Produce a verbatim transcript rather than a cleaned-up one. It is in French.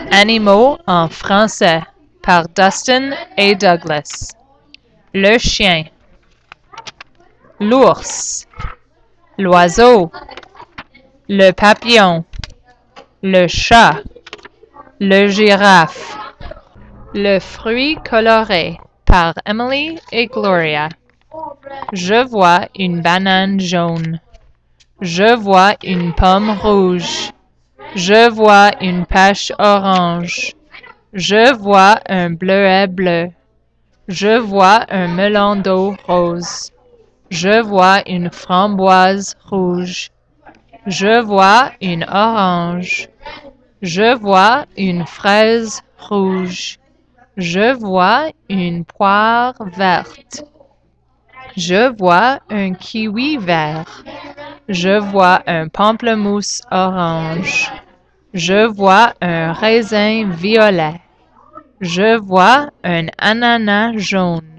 Animaux en français par Dustin A. Douglas. Le chien, l'ours, l'oiseau, le papillon, le chat, le girafe. Le fruit coloré par Emily et Gloria. Je vois une banane jaune. Je vois une pomme rouge. Je vois une pêche orange. Je vois un bleuet bleu. Je vois un melon d'eau rose. Je vois une framboise rouge. Je vois une orange. Je vois une fraise rouge. Je vois une poire verte. Je vois un kiwi vert. Je vois un pamplemousse orange. Je vois un raisin violet. Je vois un ananas jaune.